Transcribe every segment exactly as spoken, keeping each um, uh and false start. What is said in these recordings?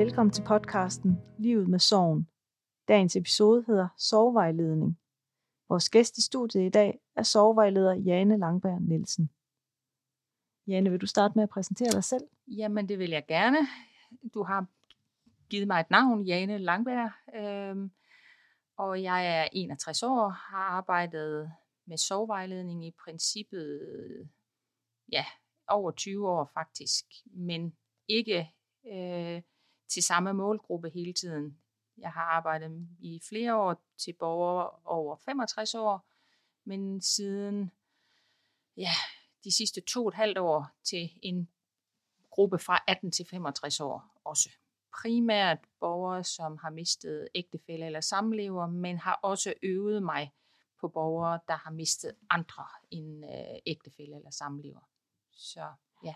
Velkommen til podcasten Livet med sorgen. Dagens episode hedder Sorgvejledning. Vores gæst i studiet i dag er sorgvejleder Jane Langberg Nielsen. Jane, vil du starte med at præsentere dig selv? Jamen, det vil jeg gerne. Du har givet mig et navn, Jane Langberg, øhm, og jeg er enogtres år, har arbejdet med sorgvejledning i princippet ja, over tyve år faktisk, men ikke øh, til samme målgruppe hele tiden. Jeg har arbejdet i flere år til borgere over femogtres år, men siden ja, de sidste to og et halvt år til en gruppe fra atten til femogtres år også. Primært borgere, som har mistet ægtefælle eller samlever, men har også øvet mig på borgere, der har mistet andre end øh, ægtefælle eller samlever. Så ja.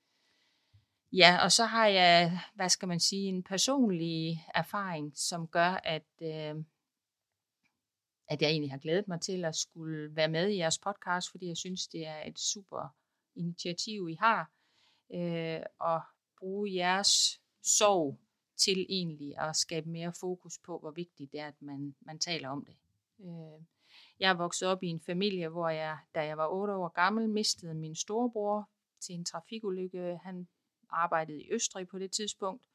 Ja, og så har jeg, hvad skal man sige, en personlig erfaring, som gør, at, øh, at jeg egentlig har glædet mig til at skulle være med i jeres podcast, fordi jeg synes, det er et super initiativ, I har. Øh, og bruge jeres sorg til egentlig at skabe mere fokus på, hvor vigtigt det er, at man, man taler om det. Øh, jeg er vokset op i en familie, hvor jeg, da jeg var otte år gammel, mistede min storebror til en trafikulykke. Han arbejdede i Østrig på det tidspunkt.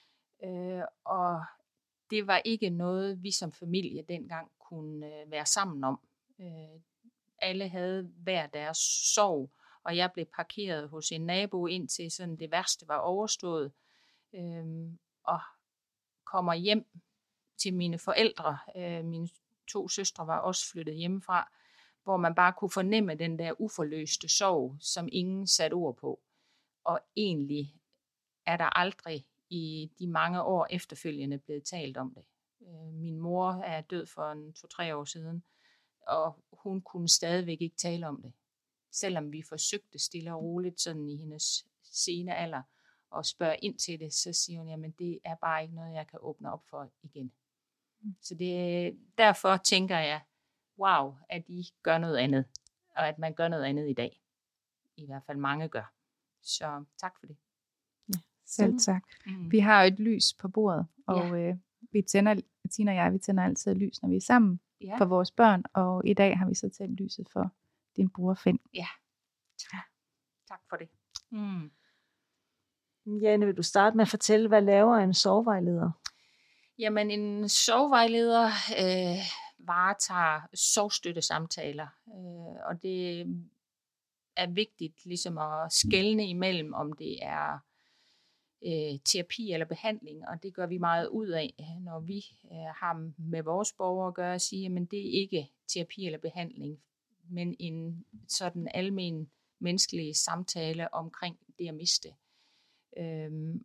Øh, og det var ikke noget, vi som familie dengang kunne øh, være sammen om. Øh, alle havde hver deres sorg, og jeg blev parkeret hos en nabo indtil sådan det værste var overstået. Øhm, og kommer hjem til mine forældre. Øh, mine to søstre var også flyttet hjemmefra, hvor man bare kunne fornemme den der uforløste sorg, som ingen satte ord på. Og egentlig er der aldrig i de mange år efterfølgende blevet talt om det. Øh, min mor er død for en to-tre år siden, og hun kunne stadigvæk ikke tale om det. Selvom vi forsøgte stille og roligt sådan i hendes sene alder og spørge ind til det, så siger hun, jamen det er bare ikke noget, jeg kan åbne op for igen. Mm. Så det, derfor tænker jeg, wow, at I gør noget andet, og at man gør noget andet i dag. I hvert fald mange gør. Så tak for det. Ja, selv tak. Mm. Vi har jo et lys på bordet, og ja. øh, vi tænder, Tina og jeg, vi tænder altid lys, når vi er sammen ja. for vores børn, og i dag har vi så tændt lyset for din bror Finn. Ja, tak, tak for det. Mm. Jane, vil du starte med at fortælle, hvad laver en sorgvejleder? Jamen, en sorgvejleder øh, varetager sorgstøttesamtaler, øh, og det er vigtigt ligesom at skelne imellem, om det er øh, terapi eller behandling, og det gør vi meget ud af, når vi øh, har med vores borgere at gøre, og sige, jamen det er ikke terapi eller behandling, men en sådan almen menneskelig samtale omkring det at miste. Øhm,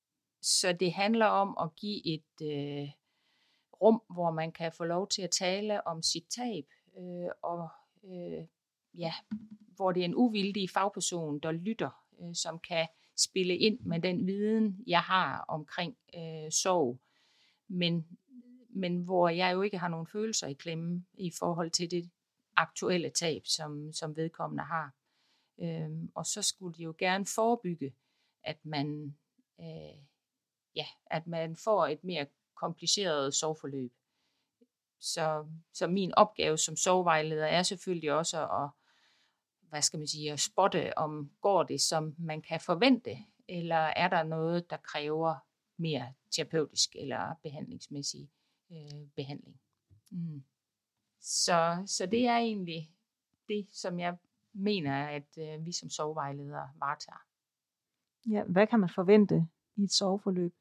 så det handler om at give et øh, rum, hvor man kan få lov til at tale om sit tab, øh, og øh, ja, hvor det er en uvildig fagperson, der lytter, øh, som kan spille ind med den viden, jeg har omkring øh, sorg, men, men hvor jeg jo ikke har nogen følelser i klemme i forhold til det aktuelle tab, som, som vedkommende har. Øhm, og så skulle de jo gerne forebygge, at man, øh, ja, at man får et mere kompliceret sorgforløb. Så, så min opgave som sorgvejleder er selvfølgelig også at, hvad skal man sige, at spotte, om går det, som man kan forvente, eller er der noget, der kræver mere terapeutisk eller behandlingsmæssig øh, behandling. Mm. Så, så det er egentlig det, som jeg mener, at øh, vi som sorgvejledere varetager. Ja, hvad kan man forvente i et sorgforløb?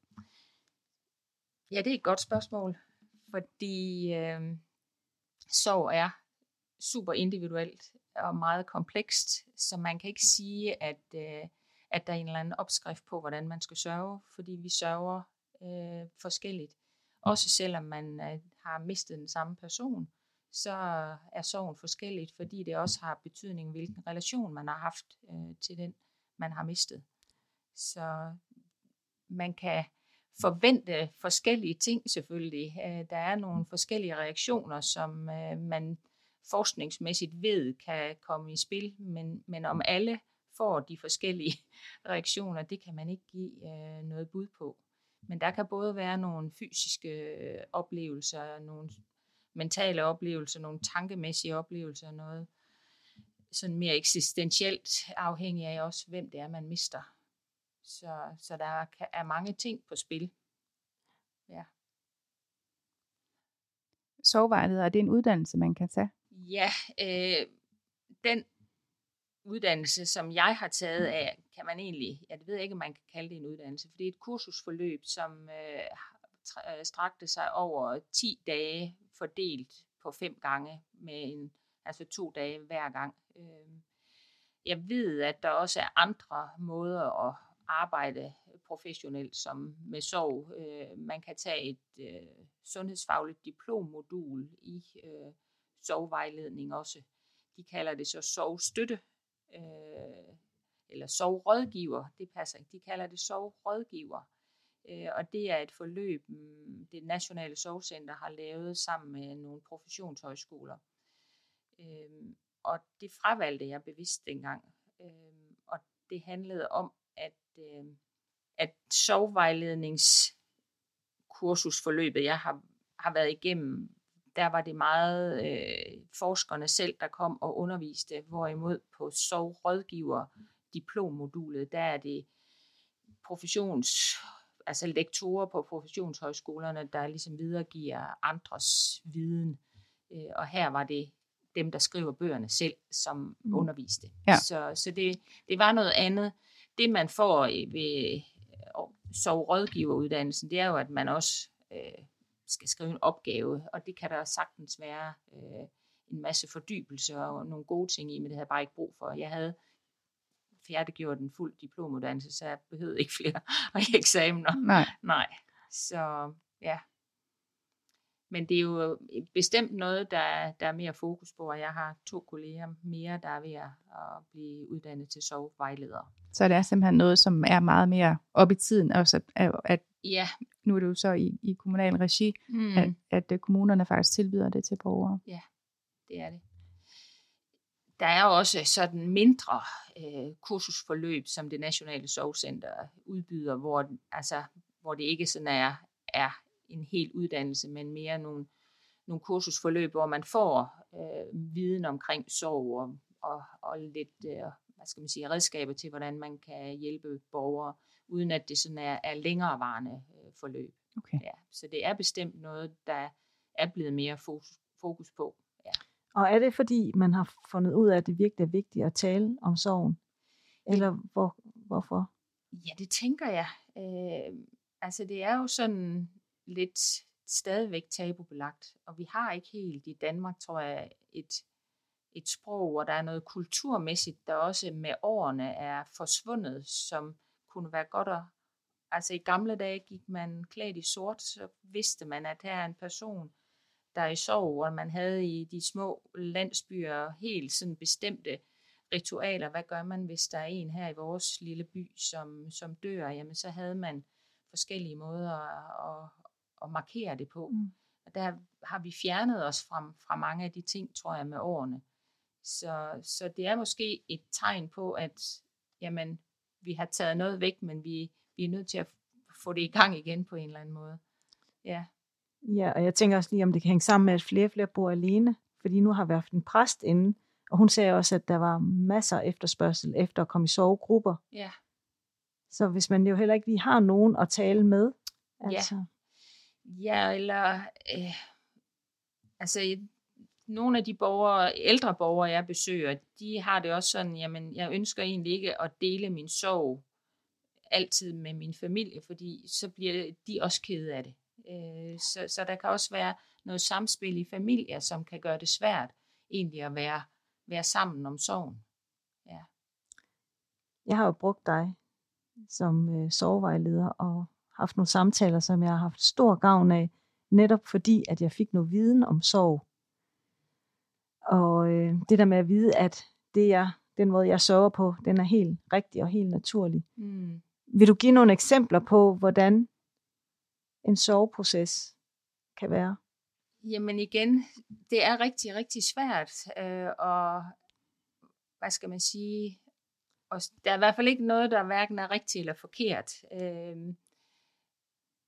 Ja, det er et godt spørgsmål, fordi øh, sorg er super individuelt og meget komplekst, så man kan ikke sige, at, øh, at der er en eller anden opskrift på, hvordan man skal sørge, fordi vi sørger øh, forskelligt. Også selvom man øh, har mistet den samme person, så er sorgen forskelligt, fordi det også har betydning, hvilken relation man har haft øh, til den, man har mistet. Så man kan forvente forskellige ting selvfølgelig. Øh, der er nogle forskellige reaktioner, som øh, man forskningsmæssigt ved kan komme i spil, men, men om alle får de forskellige reaktioner, det kan man ikke give øh, noget bud på. Men der kan både være nogle fysiske oplevelser, nogle mentale oplevelser, nogle tankemæssige oplevelser, noget sådan mere eksistentielt afhængig af også, hvem det er, man mister. Så, så der er mange ting på spil. Ja. Sorgvejleder, er det en uddannelse, man kan tage? Ja, øh, den uddannelse, som jeg har taget af, kan man egentlig, jeg ved ikke, om man kan kalde det en uddannelse, for det er et kursusforløb, som øh, strakte sig over ti dage, fordelt på fem gange, med en, altså to dage hver gang. Jeg ved, at der også er andre måder at arbejde professionelt som med sorg. Man kan tage et øh, sundhedsfagligt diplommodul i øh, sorgvejledning også. De kalder det så sorgstøtte, øh, eller sorgrådgiver, det passer ikke. De kalder det sorgrådgiver. Øh, og det er et forløb, det Nationale Sorgcenter har lavet sammen med nogle professionshøjskoler. Øh, og det fravalgte jeg bevidst dengang. Øh, og det handlede om, at, øh, at sorgvejledningskursusforløbet, jeg har, har været igennem, der var det meget øh, forskerne selv, der kom og underviste, hvorimod på sorgrådgiver diplommodulet, der er det professions, altså lektorer på professionshøjskolerne, der ligesom videregiver andres viden. Øh, og her var det dem, der skriver bøgerne selv, som mm. underviste. Ja. Så, så det, det var noget andet. Det, man får ved sorgrådgiveruddannelsen, det er jo, at man også øh, skal skrive en opgave, og det kan der sagtens være øh, en masse fordybelse og nogle gode ting i, men det havde jeg bare ikke brug for. Jeg havde færdiggjort en fuld diplomuddannelse, så jeg behøvede ikke flere eksamener. Nej. Nej. Så ja. Men det er jo bestemt noget, der, der er mere fokus på, og jeg har to kolleger mere, der er ved at blive uddannet til sorgvejledere. Så det er simpelthen noget, som er meget mere op i tiden, også at, at ja. Nu er det jo så i, i kommunal regi, mm. at, at kommunerne faktisk tilbyder det til borgere. Ja, det er det. Der er også sådan mindre øh, kursusforløb, som det Nationale Sorgcenter udbyder, hvor, altså, hvor det ikke sådan er, er en hel uddannelse, men mere nogle, nogle kursusforløb, hvor man får øh, viden omkring sorg og, og, og lidt øh, hvad skal man sige, redskaber til, hvordan man kan hjælpe borgere, uden at det sådan er, er længerevarende øh, forløb. Okay. Ja, så det er bestemt noget, der er blevet mere fokus, fokus på. Ja. Og er det fordi, man har fundet ud af, at det virkelig er vigtigt at tale om sorgen? Eller hvor, hvorfor? Ja, det tænker jeg. Øh, altså det er jo sådan lidt stadigvæk tabubelagt, og vi har ikke helt i Danmark, tror jeg, et, et sprog, hvor der er noget kulturmæssigt, der også med årene er forsvundet, som kunne være godt at, altså i gamle dage gik man klædt i sort, så vidste man, at her er en person, der er i sorg, og man havde i de små landsbyer helt sådan bestemte ritualer. Hvad gør man, hvis der er en her i vores lille by, som, som dør? Jamen, så havde man forskellige måder at, at, at markere det på. Mm. Og der har vi fjernet os fra, fra mange af de ting, tror jeg, med årene. Så, så det er måske et tegn på, at jamen, vi har taget noget væk, men vi, vi er nødt til at få det i gang igen på en eller anden måde. Ja. Ja, og jeg tænker også lige, om det kan hænge sammen med, at flere og flere bor alene. Fordi nu har vi haft en præst inde, og hun sagde også, at der var masser af efterspørgsel efter at komme i sovegrupper. Ja. Så hvis man jo heller ikke lige har nogen at tale med. Altså. Ja. Ja, eller øh, altså nogle af de borgere, ældre borgere, jeg besøger, de har det også sådan, jamen jeg ønsker egentlig ikke at dele min sorg altid med min familie, fordi så bliver de også kede af det. Øh, så, så der kan også være noget samspil i familier, som kan gøre det svært egentlig at være, være sammen om sorgen. Ja. Jeg har jo brugt dig som øh, sorgvejleder og haft nogle samtaler, som jeg har haft stor gavn af, netop fordi, at jeg fik noget viden om sorg. Og øh, det der med at vide, at det er den måde, jeg sørger på, den er helt rigtig og helt naturlig. Mm. Vil du give nogle eksempler på, hvordan en sorgproces kan være? Jamen igen, det er rigtig, rigtig svært, øh, og hvad skal man sige, og der er i hvert fald ikke noget, der hverken er rigtigt eller forkert. Øh,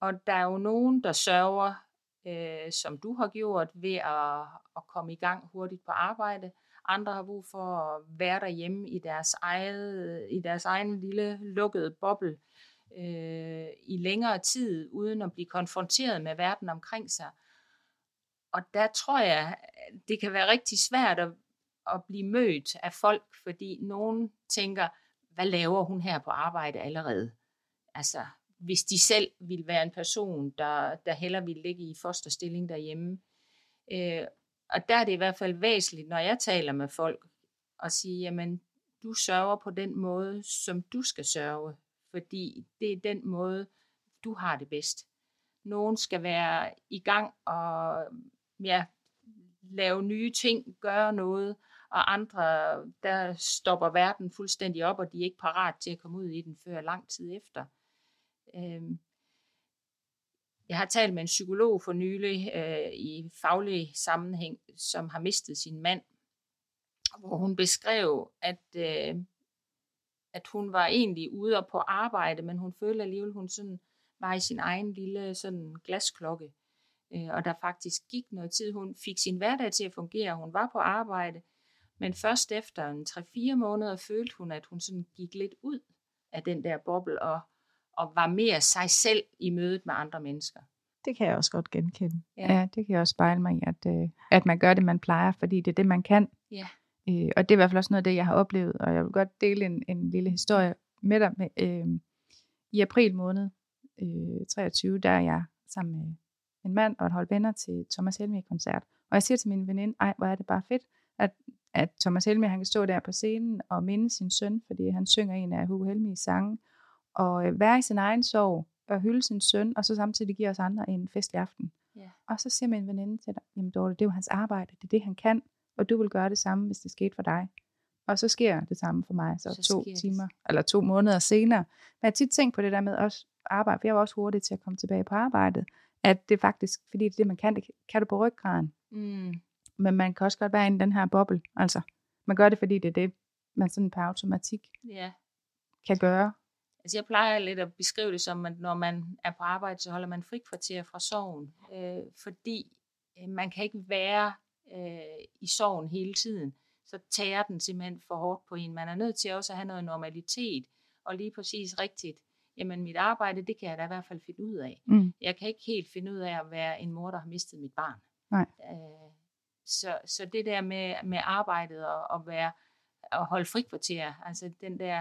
Og der er jo nogen, der sørger, øh, som du har gjort, ved at, at komme i gang hurtigt på arbejde. Andre har brug for at være derhjemme i deres, eget, i deres egen lille lukkede boble øh, i længere tid, uden at blive konfronteret med verden omkring sig. Og der tror jeg, det kan være rigtig svært at, at blive mødt af folk, fordi nogen tænker, hvad laver hun her på arbejde allerede? Altså, hvis de selv ville være en person, der, der hellere ville ligge i fosterstilling derhjemme. Øh, og der er det i hvert fald væsentligt, når jeg taler med folk, at sige, jamen, du sørger på den måde, som du skal sørge, fordi det er den måde, du har det bedst. Nogen skal være i gang og ja, lave nye ting, gøre noget, og andre, der stopper verden fuldstændig op, og de er ikke parat til at komme ud i den før lang tid efter. Jeg har talt med en psykolog for nylig øh, i faglig sammenhæng, som har mistet sin mand, hvor hun beskrev, at, øh, at hun var egentlig ude og på arbejde, men hun følte alligevel, hun sådan var i sin egen lille sådan glasklokke. Øh, og der faktisk gik noget tid. Hun fik sin hverdag til at fungere, hun var på arbejde, men først efter en tre fire måneder følte hun, at hun sådan gik lidt ud af den der boble og og var mere sig selv i mødet med andre mennesker. Det kan jeg også godt genkende. Ja, ja det kan jeg også spejle mig i, at, øh, at man gør det, man plejer, fordi det er det, man kan. Ja. Øh, og det er i hvert fald også noget af det, jeg har oplevet, og jeg vil godt dele en, en lille historie med dig. Med, øh, I april måned øh, treogtyve, der er jeg sammen med en mand og et hold venner til Thomas Helmig-koncert. Og jeg siger til min veninde, ej, hvor er det bare fedt, at, at Thomas Helmig, han kan stå der på scenen og minde sin søn, fordi han synger en af Hugo Helmigs sange, og øh, være i sin egen sorg, og hylde sin søn, og så samtidig give os andre en festlig aften. Yeah. Og så siger min veninde til dig, jamen Dorte, det er jo hans arbejde, det er det, han kan, og du vil gøre det samme, hvis det skete for dig. Og så sker det samme for mig, så, så to timer, det. eller to måneder senere. Men jeg har tit tænkt på det der med også arbejde, for jeg var også hurtig til at komme tilbage på arbejdet, at det faktisk, fordi det er det, man kan, det kan du på ryggraden. Mm. Men man kan også godt være inde i den her boble, altså. Man gør det, fordi det er det, man sådan på automatik yeah. kan gøre. Altså jeg plejer lidt at beskrive det som, at når man er på arbejde, så holder man frikvarter fra sorgen, øh, fordi øh, man kan ikke være øh, i sorgen hele tiden. Så tager den simpelthen for hårdt på en. Man er nødt til også at have noget normalitet, og lige præcis rigtigt. Jamen mit arbejde, det kan jeg da i hvert fald finde ud af. Mm. Jeg kan ikke helt finde ud af at være en mor, der har mistet mit barn. Nej. Øh, så, så det der med, med arbejdet og, og, være, og holde frikvarter, altså den der...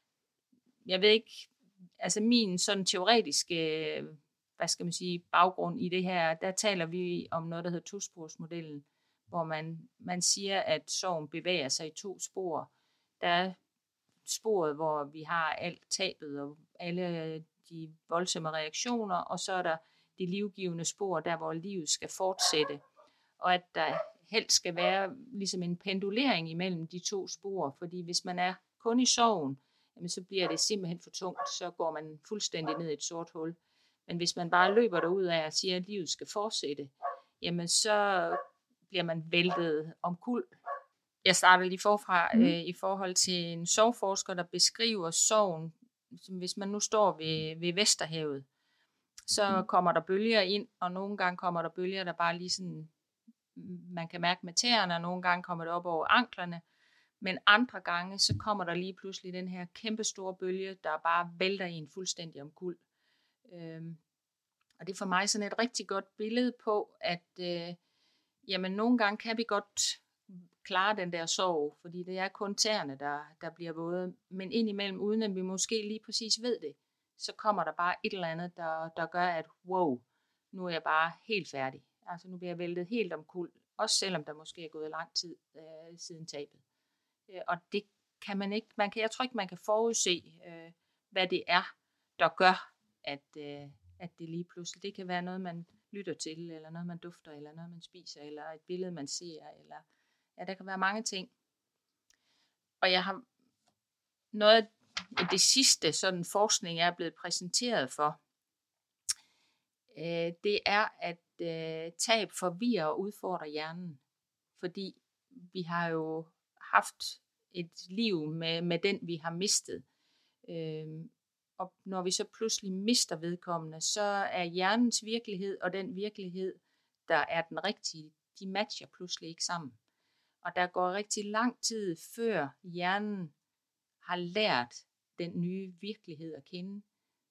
Jeg ved ikke, altså min sådan teoretiske, hvad skal man sige, baggrund i det her, der taler vi om noget, der hedder tosporsmodellen, hvor man, man siger, at sorgen bevæger sig i to spor. Der er sporet, hvor vi har alt tabet og alle de voldsomme reaktioner, og så er der det livgivende spor, der hvor livet skal fortsætte. Og at der helst skal være ligesom en pendulering imellem de to spor, fordi hvis man er kun i sorgen, jamen så bliver det simpelthen for tungt, så går man fuldstændig ned i et sort hul. Men hvis man bare løber derud af og siger, at livet skal fortsætte, jamen så bliver man væltet omkuld. Jeg starter lige forfra mm. øh, i forhold til en sorgforsker, der beskriver sorgen, som hvis man nu står ved, ved Vesterhavet, så mm. kommer der bølger ind, og nogle gange kommer der bølger, der bare lige sådan, man kan mærke med tæerne, og nogle gange kommer det op over anklerne. Men andre gange, så kommer der lige pludselig den her kæmpe store bølge, der bare vælter en fuldstændig omkuld. Øhm, og det er for mig sådan et rigtig godt billede på, at øh, jamen, nogle gange kan vi godt klare den der sorg, fordi det er kun tæerne, der, der bliver våde. Men indimellem, uden at vi måske lige præcis ved det, så kommer der bare et eller andet, der, der gør, at wow, nu er jeg bare helt færdig. Altså nu bliver jeg væltet helt omkuld, også selvom der måske er gået lang tid øh, siden tabet. Og det kan man ikke, man kan, jeg tror ikke, man kan forudse, øh, hvad det er, der gør, at, øh, at det lige pludselig, det kan være noget, man lytter til, eller noget, man dufter, eller noget, man spiser, eller et billede, man ser, eller ja, der kan være mange ting. Og jeg har noget af det sidste sådan forskning, jeg er blevet præsenteret for, øh, det er, at øh, tab forvirrer og udfordrer hjernen, fordi vi har jo haft et liv med, med den, vi har mistet. Øhm, og når vi så pludselig mister vedkommende, så er hjernens virkelighed og den virkelighed, der er den rigtige, de matcher pludselig ikke sammen. Og der går rigtig lang tid, før hjernen har lært den nye virkelighed at kende.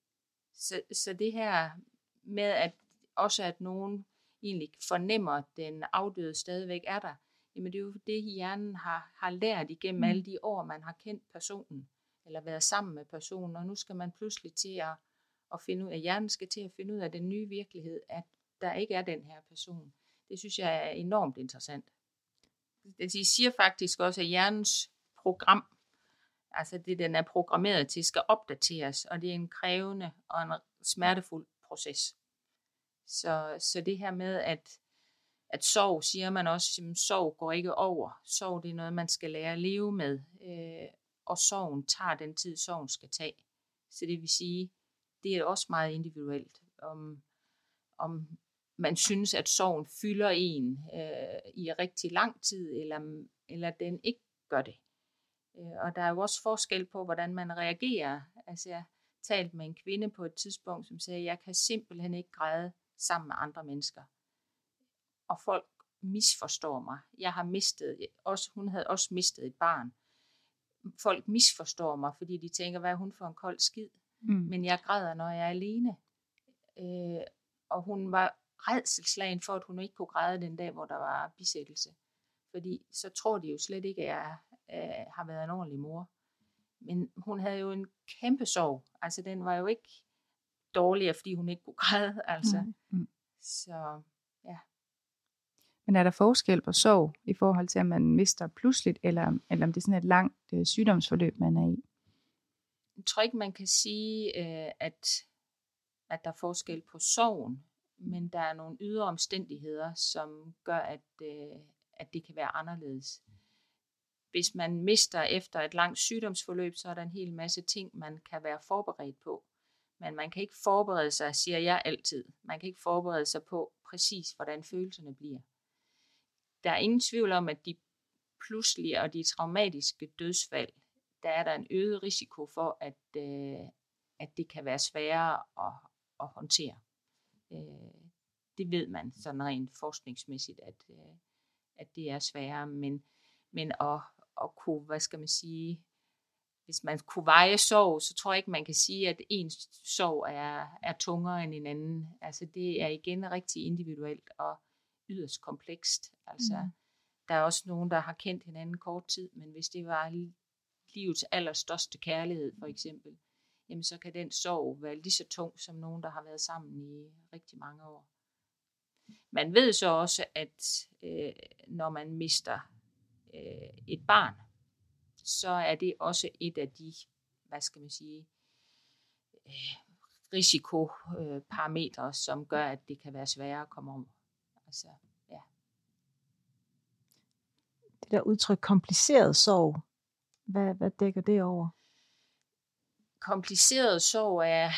Så, så det her med, at også at nogen egentlig fornemmer, at den afdøde stadigvæk er der, jamen det er jo det, hjernen har, har lært igennem alle de år, man har kendt personen, eller været sammen med personen, og nu skal man pludselig til at, at finde ud af, hjernen skal til at finde ud af den nye virkelighed, at der ikke er den her person. Det synes jeg er enormt interessant. De siger faktisk også, at hjernens program, altså det, den er programmeret til, skal opdateres, og det er en krævende og en smertefuld proces. Så, så det her med, at, at sorg, siger man også, at sorg går ikke over. Sorg, det er noget, man skal lære at leve med, øh, og sorgen tager den tid, sorgen skal tage. Så det vil sige, det er også meget individuelt, om, om man synes, at sorgen fylder en øh, i rigtig lang tid, eller, eller den ikke gør det. Og der er jo også forskel på, hvordan man reagerer. Altså jeg talte med en kvinde på et tidspunkt, som sagde, jeg kan simpelthen ikke græde sammen med andre mennesker. Og folk misforstår mig. Jeg har mistet, også, hun havde også mistet et barn. Folk misforstår mig, fordi de tænker, hvad er hun for en kold skid? Mm. Men jeg græder, når jeg er alene. Øh, og hun var rædselsslagen for, at hun ikke kunne græde den dag, hvor der var bisættelse. Fordi så tror de jo slet ikke, at jeg øh, har været en ordentlig mor. Men hun havde jo en kæmpe sorg. Altså den var jo ikke dårligere, fordi hun ikke kunne græde. Altså. Mm. Så ja. Men er der forskel på sorg i forhold til, at man mister pludseligt, eller, eller om det er sådan et langt øh, sygdomsforløb, man er i? Jeg tror ikke, man kan sige, øh, at, at der er forskel på sorgen, men der er nogle ydre omstændigheder, som gør, at, øh, at det kan være anderledes. Hvis man mister efter et langt sygdomsforløb, så er der en hel masse ting, man kan være forberedt på. Men man kan ikke forberede sig, siger jeg altid. Man kan ikke forberede sig på præcis, hvordan følelserne bliver. Der er ingen tvivl om, at de pludselige og de traumatiske dødsfald, der er der en øget risiko for, at, øh, at det kan være sværere at, at håndtere. Øh, det ved man sådan rent forskningsmæssigt, at, øh, at det er sværere. Men, men at, at kunne, hvad skal man sige, hvis man kunne veje sorg, så tror jeg ikke, man kan sige, at en sorg er, er tungere end en anden. Altså det er igen rigtig individuelt og yderst komplekst. Altså, mm. Der er også nogen, der har kendt hinanden kort tid, men hvis det var livets allerstørste kærlighed, for eksempel, jamen så kan den sorg være lige så tung som nogen, der har været sammen i rigtig mange år. Man ved så også, at øh, når man mister øh, et barn, så er det også et af de, hvad skal man sige, øh, risikoparametre, som gør, at det kan være sværere at komme om. Altså, ja. Det der udtryk kompliceret sorg, hvad, hvad dækker det over? Kompliceret sorg er,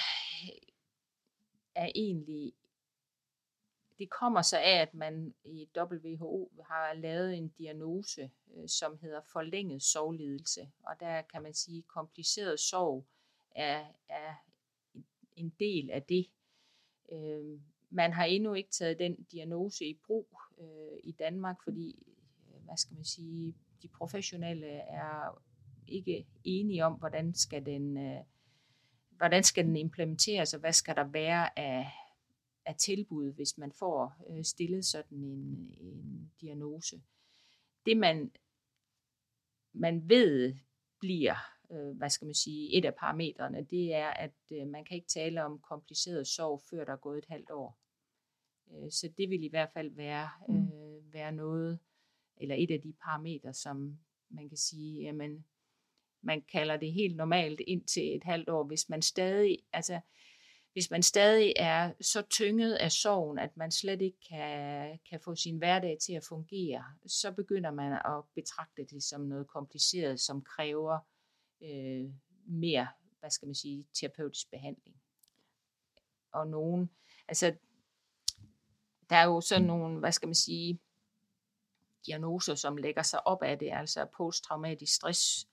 er egentlig, det kommer så af, at man i W H O har lavet en diagnose, som hedder forlænget sorglidelse. Og der kan man sige, at kompliceret sorg er, er en del af det. Man har endnu ikke taget den diagnose i brug i Danmark, fordi, hvad skal man sige, de professionelle er ikke enige om, hvordan skal den, hvordan skal den implementeres, og hvad skal der være af, af tilbud, hvis man får stillet sådan en, en diagnose. Det man, man ved bliver, hvad skal man sige, et af parametrene, det er, at man kan ikke tale om kompliceret sorg, før der er gået et halvt år. Så det vil i hvert fald være, mm. øh, være noget, eller et af de parametre, som man kan sige, jamen, man kalder det helt normalt indtil et halvt år, hvis man stadig, altså, hvis man stadig er så tynget af sorgen, at man slet ikke kan, kan få sin hverdag til at fungere, så begynder man at betragte det som noget kompliceret, som kræver øh, mere, hvad skal man sige, terapeutisk behandling. Og nogen, altså, der er jo sådan nogle, hvad skal man sige, diagnoser, som lægger sig op af det, altså posttraumatisk stress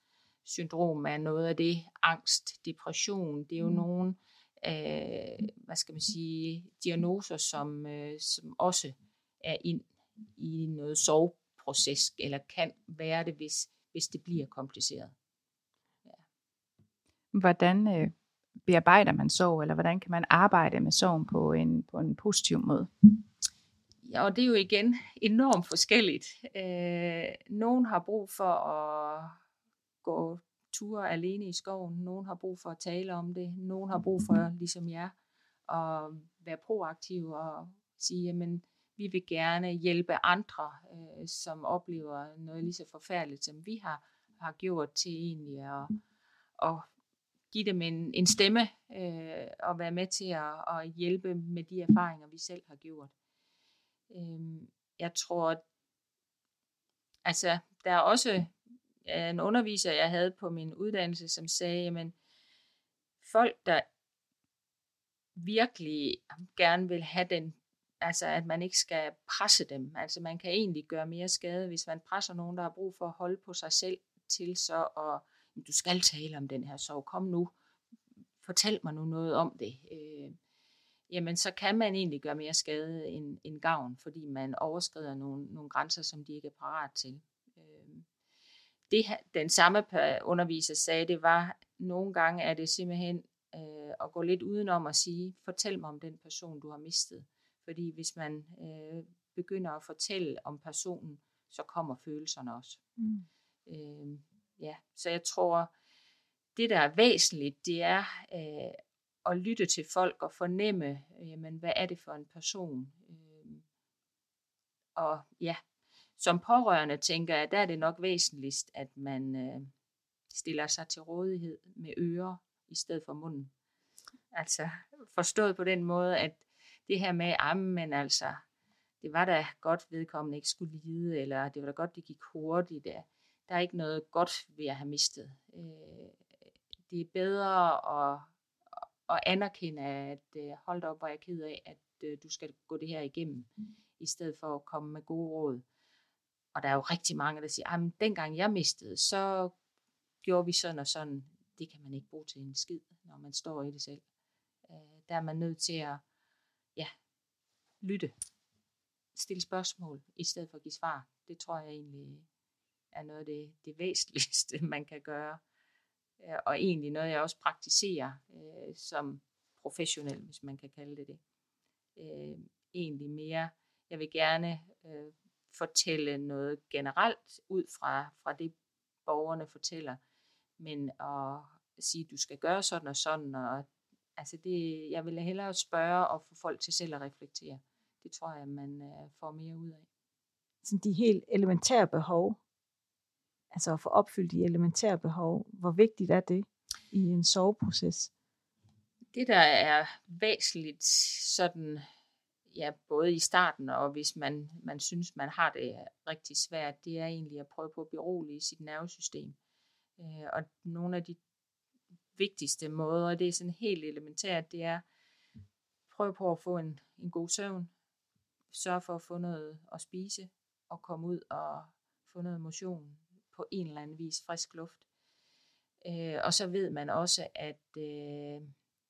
syndrom er noget af det, angst, depression, det er jo mm. nogle øh, hvad skal man sige, diagnoser, som, øh, som også er ind i noget soveproces, eller kan være det, hvis, hvis det bliver kompliceret. Ja. Hvordan øh, bearbejder man sorg, eller hvordan kan man arbejde med sorgen på en, på en positiv måde? Ja, og det er jo igen enormt forskelligt. Øh, nogen har brug for at gå ture alene i skoven, nogen har brug for at tale om det, nogen har brug for, ligesom jer, at være proaktiv og sige, jamen, vi vil gerne hjælpe andre, øh, som oplever noget lige så forfærdeligt, som vi har, har gjort til egentlig at, at give dem en, en stemme øh, og være med til at, at hjælpe med de erfaringer, vi selv har gjort. Øh, jeg tror, altså, der er også en underviser, jeg havde på min uddannelse, som sagde, jamen, folk, der virkelig gerne vil have den, altså at man ikke skal presse dem, altså man kan egentlig gøre mere skade, hvis man presser nogen, der har brug for at holde på sig selv, til så, og du skal tale om den her sorg, kom nu, fortæl mig nu noget om det, øh, jamen så kan man egentlig gøre mere skade end, end gavn, fordi man overskrider nogle, nogle grænser, som de ikke er parat til. Øh, Det, den samme underviser sagde, det var, nogle gange er det simpelthen øh, at gå lidt udenom og sige, fortæl mig om den person, du har mistet. Fordi hvis man øh, begynder at fortælle om personen, så kommer følelserne også. Mm. Øh, ja. Så jeg tror, det der er væsentligt, det er øh, at lytte til folk og fornemme, øh, jamen, hvad er det for en person. Øh, og ja, som pårørende tænker jeg, der er det nok væsentligst, at man øh, stiller sig til rådighed med ører i stedet for munden. Altså forstået på den måde, at det her med, ah, men altså, det var da godt vedkommende ikke skulle lide, eller det var da godt, det gik hurtigt. Der, der er ikke noget godt ved at have mistet. Øh, det er bedre at, at anerkende, at øh, hold op, hvor jeg er ked af, at øh, du skal gå det her igennem, mm. i stedet for at komme med gode råd. Og der er jo rigtig mange, der siger, at dengang jeg mistede, så gjorde vi sådan og sådan. Det kan man ikke bruge til en skid, når man står i det selv. Der er man nødt til at ja, lytte, stille spørgsmål, i stedet for at give svar. Det tror jeg egentlig er noget af det, det væsentligste, man kan gøre. Og egentlig noget, jeg også praktiserer øh, som professionel, hvis man kan kalde det det. Øh, egentlig mere, jeg vil gerne øh, fortælle noget generelt ud fra, fra det, borgerne fortæller, men at sige, at du skal gøre sådan og sådan, og altså det, jeg vil hellere spørge og få folk til selv at reflektere. Det tror jeg, man uh, får mere ud af. Så de helt elementære behov, altså at få opfyldt de elementære behov, hvor vigtigt er det i en soveproces? Det, der er væsentligt sådan, ja, både i starten, og hvis man, man synes, man har det rigtig svært, det er egentlig at prøve på at berolige sit nervesystem. Øh, og nogle af de vigtigste måder, det er sådan helt elementært, det er prøve på at få en, en god søvn, sørge for at få noget at spise, og komme ud og få noget motion på en eller anden vis, frisk luft. Øh, og så ved man også, at øh,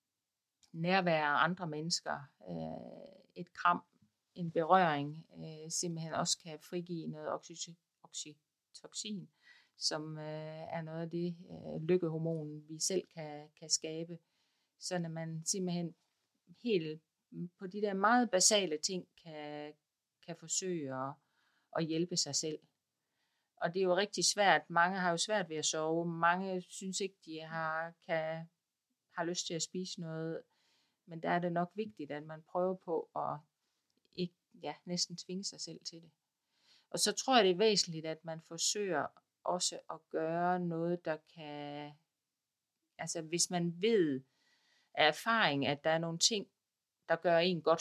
nærvær af andre mennesker, øh, et kram, en berøring, øh, simpelthen også kan frigive noget oxy- oxytocin, som øh, er noget af det øh, lykkehormon, vi selv kan, kan skabe. Så når man simpelthen helt på de der meget basale ting kan, kan forsøge at, at hjælpe sig selv. Og det er jo rigtig svært. Mange har jo svært ved at sove. Mange synes ikke, de har, kan, har lyst til at spise noget. Men der er det nok vigtigt, at man prøver på at ikke, ja, næsten tvinge sig selv til det. Og så tror jeg, det er væsentligt, at man forsøger også at gøre noget, der kan, altså hvis man ved af erfaring, at der er nogle ting, der gør en godt.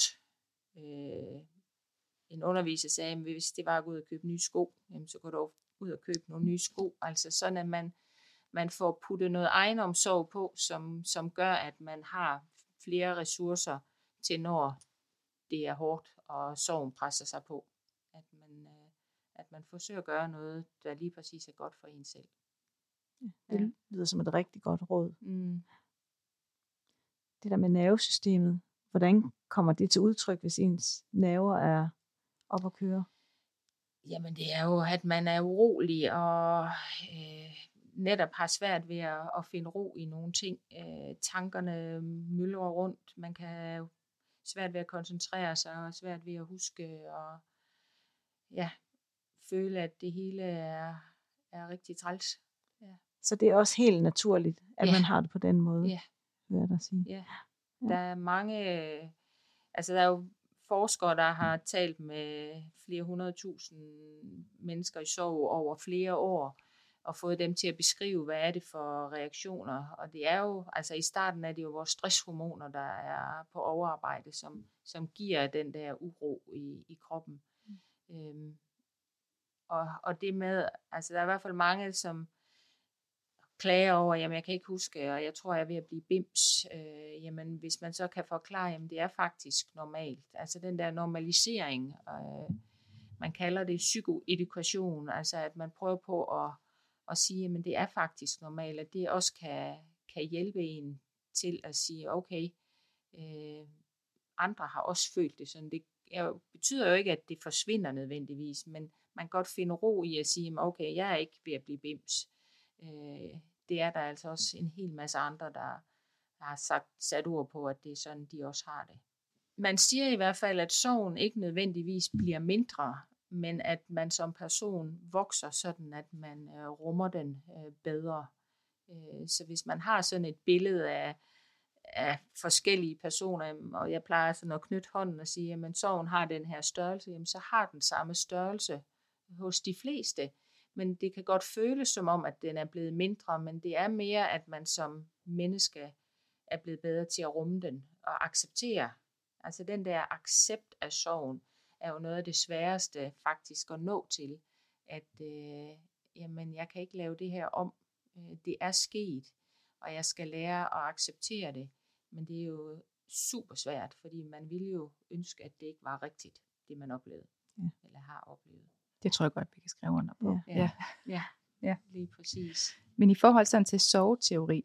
Øh, en underviser sagde, at hvis det var at gå ud og købe nye sko, jamen, så går du ud og købe nogle nye sko. Altså sådan, at man, man får puttet noget egenomsorg på, som, som gør, at man har flere ressourcer til, når det er hårdt, og sorgen presser sig på. At man, øh, at man forsøger at gøre noget, der lige præcis er godt for en selv. Det ja. lyder som et rigtig godt råd. Mm. Det der med nervesystemet, hvordan kommer det til udtryk, hvis ens nerver er op at køre? Jamen det er jo, at man er urolig og øh, netop har svært ved at, at finde ro i nogle ting. Øh, tankerne myldrer rundt, man kan have svært ved at koncentrere sig og svært ved at huske og ja, føle, at det hele er, er rigtig træls. Ja. Så det er også helt naturligt, at ja. man har det på den måde, ja. vil jeg da sige. Ja. Ja. Der er mange, altså der er jo forskere, der har talt med flere hundredtusind mennesker i sorg over flere år, og fået dem til at beskrive, hvad er det for reaktioner. Og det er jo, altså i starten er det jo vores stresshormoner, der er på overarbejde, som, som giver den der uro i, i kroppen. Mm. Øhm, og, og det med, altså der er i hvert fald mange, som klager over, jamen jeg kan ikke huske, og jeg tror, jeg er ved at blive bims. Øh, jamen hvis man så kan forklare, jamen det er faktisk normalt. Altså den der normalisering, øh, man kalder det psykoedukation, altså at man prøver på at, at sige, jamen det er faktisk normalt, at det også kan, kan hjælpe en til at sige, okay, øh, andre har også følt det sådan. Det er, betyder jo ikke, at det forsvinder nødvendigvis, men man kan godt finde ro i at sige, okay, jeg er ikke ved at blive bims. Øh, det er der altså også en hel masse andre, der har sagt, sat ord på, at det er sådan, de også har det. Man siger i hvert fald, at sorgen ikke nødvendigvis bliver mindre, men at man som person vokser sådan, at man øh, rummer den øh, bedre. Øh, så hvis man har sådan et billede af, af forskellige personer, og jeg plejer sådan at knytte hånden og sige, at sorgen har den her størrelse, jamen, så har den samme størrelse hos de fleste. Men det kan godt føles som om, at den er blevet mindre, men det er mere, at man som menneske er blevet bedre til at rumme den og acceptere. Altså den der accept af sorgen er jo noget af det sværeste faktisk at nå til. At øh, jamen, jeg kan ikke lave det her om. Det er sket, og jeg skal lære at acceptere det. Men det er jo super svært, fordi man ville jo ønske, at det ikke var rigtigt, det man oplevede, ja. eller har oplevet. Det tror jeg godt, vi kan skrive under på. Ja, ja. ja. ja. Lige præcis. Men i forhold sådan til sorgteori,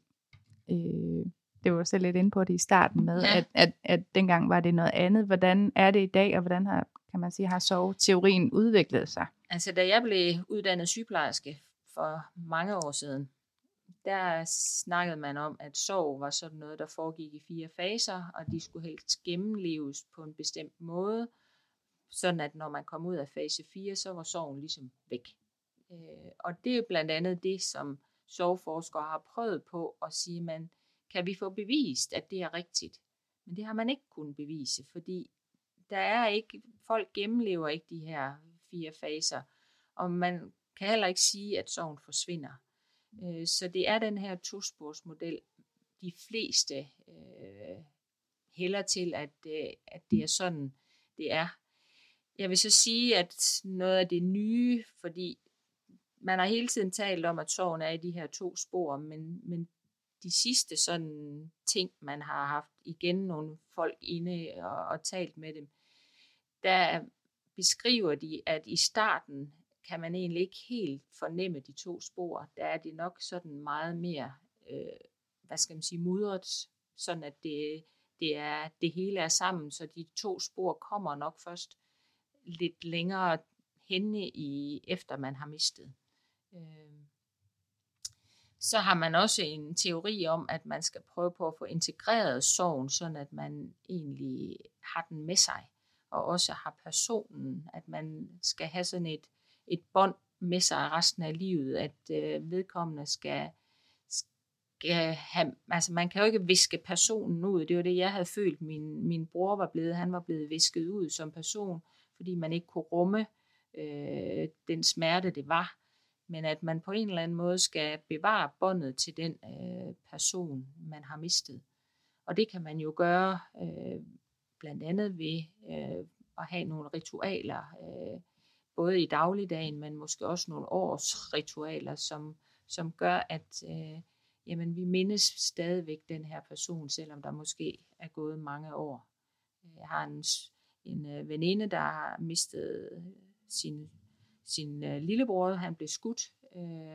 øh, det var jo selv lidt inde på det i starten med, ja. at, at, at dengang var det noget andet. Hvordan er det i dag, og hvordan har, kan man sige, har sorgteorien udviklet sig? Altså, da jeg blev uddannet sygeplejerske for mange år siden, der snakkede man om, at sorg var sådan noget, der foregik i fire faser, og de skulle helst gennemleves på en bestemt måde, sådan at når man kom ud af fase fire, så var sorgen ligesom væk. Øh, og det er blandt andet det, som sorgforskere har prøvet på at sige, man kan vi få bevist, at det er rigtigt. Men det har man ikke kunnet bevise, fordi der er ikke, folk gennemlever ikke de her fire faser, og man kan heller ikke sige, at sorgen forsvinder. Øh, så det er den her tosporsmodel, de fleste øh, hælder til, at, øh, at det er sådan, det er. Jeg vil så sige, at noget af det nye, fordi man har hele tiden talt om, at sorgen er i de her to spor, men, men de sidste sådan ting, man har haft igen nogle folk inde og, og talt med dem, der beskriver de, at i starten kan man egentlig ikke helt fornemme de to spor. Der er det nok sådan meget mere, øh, hvad skal man sige, mudret, sådan at det, det, er, det hele er sammen, så de to spor kommer nok først lidt længere henne i, efter man har mistet. Så har man også en teori om, at man skal prøve på at få integreret sorgen, sådan at man egentlig har den med sig, og også har personen, at man skal have sådan et, et bånd med sig resten af livet, at øh, vedkommende skal, skal have, altså man kan jo ikke viske personen ud, det var det, jeg havde følt, min, min bror var blevet, han var blevet visket ud som person, fordi man ikke kunne rumme øh, den smerte, det var. Men at man på en eller anden måde skal bevare båndet til den øh, person, man har mistet. Og det kan man jo gøre øh, blandt andet ved øh, at have nogle ritualer, øh, både i dagligdagen, men måske også nogle års ritualer, som, som gør, at øh, jamen, vi mindes stadigvæk den her person, selvom der måske er gået mange år. Jeg har en, en øh, veninde, der har mistet sin sin øh, lillebror, han blev skudt, øh,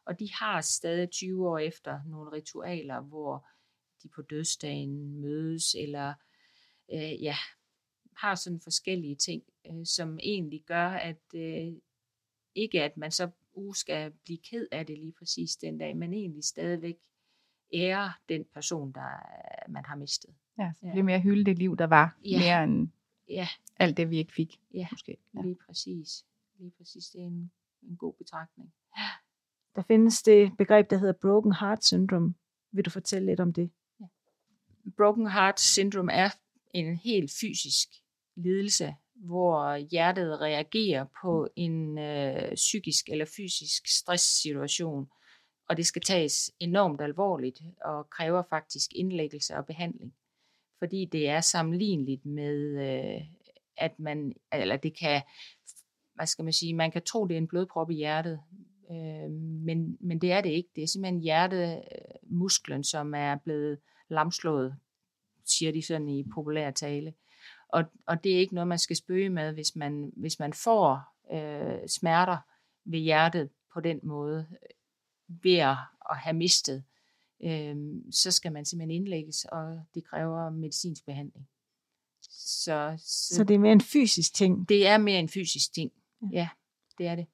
Og de har stadig tyve år efter nogle ritualer, hvor de på dødsdagen mødes, eller øh, ja, har sådan forskellige ting, øh, som egentlig gør, at øh, ikke at man så uh, skal blive ked af det lige præcis den dag, men egentlig stadigvæk ære den person, der man har mistet. Ja, så det bliver mere hylde det liv, der var, ja. mere end ja. alt det, vi ikke fik. Ja, måske. Ja. lige præcis. Lige præcis, det er en, en god betragtning. Der findes det begreb, der hedder broken heart syndrome. Vil du fortælle lidt om det? Ja. Broken heart syndrome er en helt fysisk lidelse, hvor hjertet reagerer på en øh, psykisk eller fysisk stresssituation, og det skal tages enormt alvorligt og kræver faktisk indlæggelse og behandling, fordi det er sammenligneligt med, øh, at man, eller det kan, hvad skal man sige, man kan tro, det er en blodprop i hjertet, øh, men, men det er det ikke. Det er simpelthen hjertemusklen, som er blevet lamslået, siger de sådan i populær tale. Og, og det er ikke noget, man skal spøge med, hvis man, hvis man får øh, smerter ved hjertet på den måde, ved at have mistet, øh, så skal man simpelthen indlægges, og det kræver medicinsk behandling. Så, så, så det er mere en fysisk ting? Det er mere en fysisk ting, ja, ja det er det.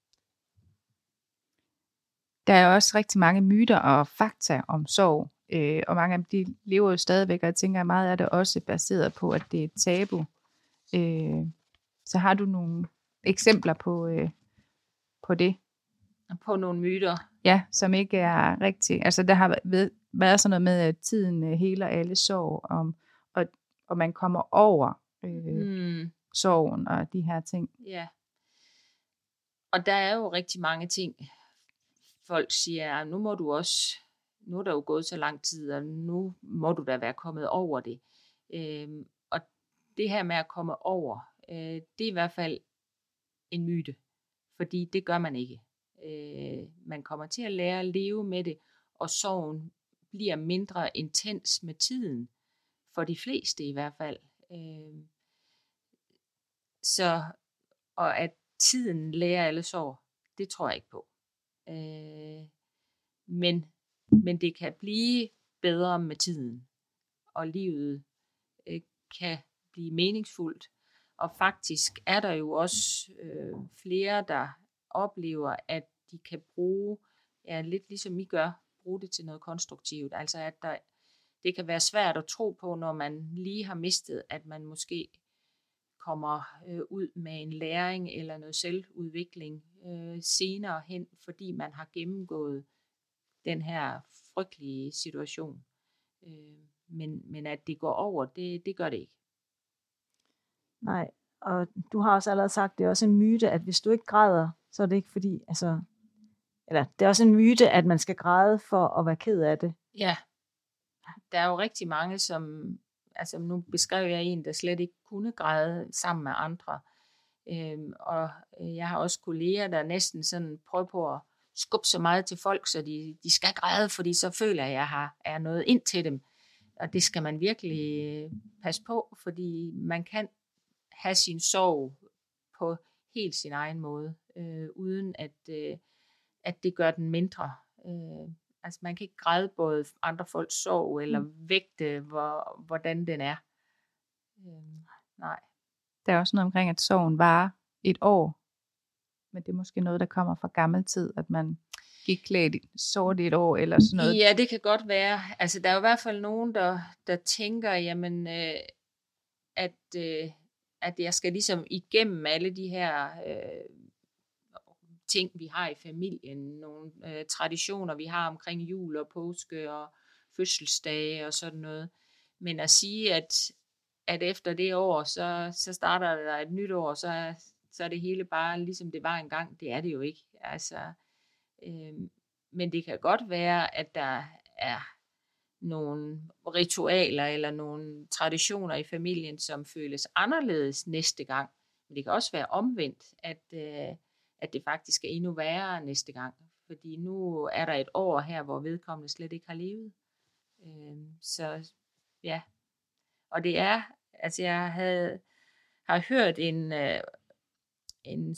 Der er også rigtig mange myter og fakta om sorg, øh, og mange af dem de lever jo stadigvæk, og jeg tænker, at meget af det også baseret på, at det er et tabu. Øh, så har du nogle eksempler på, øh, på det? På nogle myter? Ja, som ikke er rigtige. Altså der har været, været sådan noget med, at tiden heler alle sorg, om, og, og man kommer over øh, mm. sorgen og de her ting. Ja. Og der er jo rigtig mange ting, folk siger, nu må du også, nu er der jo gået så lang tid, og nu må du da være kommet over det. Øhm, og det her med at komme over, øh, det er i hvert fald en myte, fordi det gør man ikke. Øh, man kommer til at lære at leve med det, og sorgen bliver mindre intens med tiden, for de fleste i hvert fald. Øh, så, og at tiden lærer alle sorg, det tror jeg ikke på. Øh, men, men det kan blive bedre med tiden, og livet øh, kan blive meningsfuldt. Og faktisk er der jo også øh, flere, der oplever, at de kan bruge, ja, lidt ligesom I gør, bruge det til noget konstruktivt. Altså at der, det kan være svært at tro på, når man lige har mistet, at man måske kommer øh, ud med en læring eller noget selvudvikling øh, senere hen, fordi man har gennemgået den her frygtelige situation. Øh, men, men at det går over, det, det gør det ikke. Nej, og du har også allerede sagt, det er også en myte, at hvis du ikke græder, så er det ikke fordi, altså, eller det er også en myte, at man skal græde for at være ked af det. Ja, der er jo rigtig mange, som, altså nu beskrev jeg en, der slet ikke kunne græde sammen med andre. Øhm, og jeg har også kolleger, der næsten sådan prøver på at skubbe så meget til folk, så de, de skal græde, fordi så føler jeg, at jeg har, er noget ind til dem. Og det skal man virkelig passe på, fordi man kan have sin sorg på helt sin egen måde, øh, uden at, øh, at det gør den mindre. Øh, altså man kan ikke græde både andre folks sorg, eller mm. vægte, hvor, hvordan den er. Øh, nej. Der er også noget omkring, at sorgen varer et år, men det er måske noget, der kommer fra gammel tid, at man gik klædt sort i et år, eller sådan noget. Ja, det kan godt være. Altså der er jo i hvert fald nogen, der, der tænker, jamen, øh, at... Øh, at jeg skal ligesom igennem alle de her øh, ting, vi har i familien, nogle øh, traditioner, vi har omkring jul og påske og fødselsdage og sådan noget. Men at sige, at, at efter det år, så, så starter der et nyt år, så, så er det hele bare ligesom det var engang, det er det jo ikke. Altså, øh, men det kan godt være, at der er nogle ritualer eller nogle traditioner i familien, som føles anderledes næste gang. Men det kan også være omvendt, at, øh, at det faktisk er endnu værre næste gang. Fordi nu er der et år her, hvor vedkommende slet ikke har levet. Øh, så ja. Og det er, altså jeg havde, har hørt en, øh, en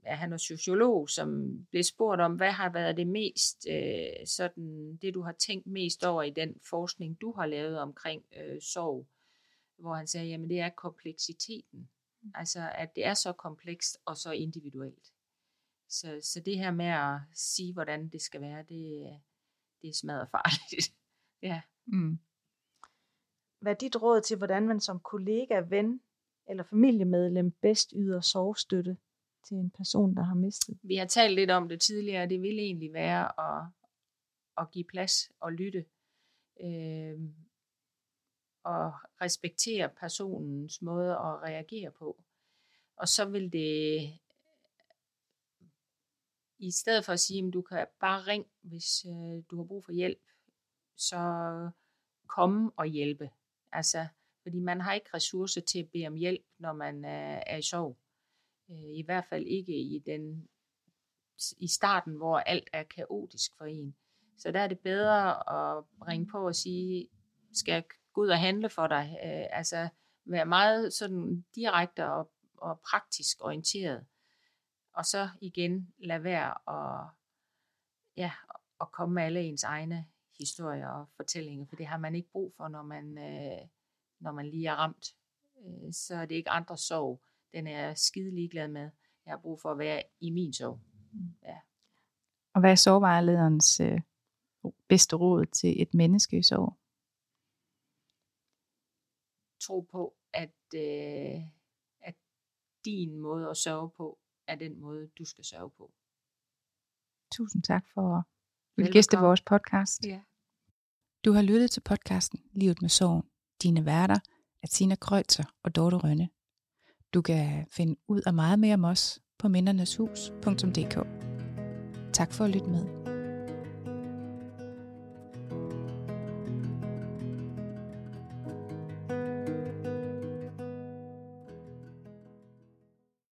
ja, han er sociolog, som blev spurgt om, hvad har været det mest, øh, sådan, det du har tænkt mest over i den forskning, du har lavet omkring øh, sorg, hvor han sagde, jamen det er kompleksiteten. Altså, at det er så komplekst og så individuelt. Så, så det her med at sige, hvordan det skal være, det, det er smadret farligt. Ja. Mm. Hvad er dit råd til, hvordan man som kollega, ven eller familiemedlem bedst yder sorgstøtte til en person, der har mistet? Vi har talt lidt om det tidligere, det vil egentlig være at, at give plads og lytte. Øh, og respektere personens måde at reagere på. Og så vil det, i stedet for at sige, at du kan bare ringe, hvis øh, du har brug for hjælp, så komme og hjælpe. Altså, fordi man har ikke ressourcer til at bede om hjælp, når man er, er i sorg. Øh, I hvert fald ikke i, den, i starten, hvor alt er kaotisk for en. Så der er det bedre at ringe på og sige, skal jeg gå ud og handle for dig? Øh, altså være meget sådan direkte og, og praktisk orienteret. Og så igen lade være og, ja, at komme med alle ens egne historier og fortællinger, for det har man ikke brug for, når man, øh, når man lige er ramt. Øh, så er det ikke andres sorg. Den er jeg skide ligeglad med. Jeg har brug for at være i min sorg. Ja. Og hvad er sorgvejlederens øh, bedste råd til et menneske i sorg? Tro på, at, øh, at din måde at sørge på, er den måde, du skal sørge på. Tusind tak for at ville gæste vores podcast. Ja. Du har lyttet til podcasten Livet med sorgen. Dine værter er Tina Kreutzer og Dorte Rønne. Du kan finde ud af meget mere om os på mindernes hus punktum d k. Tak for at lytte med.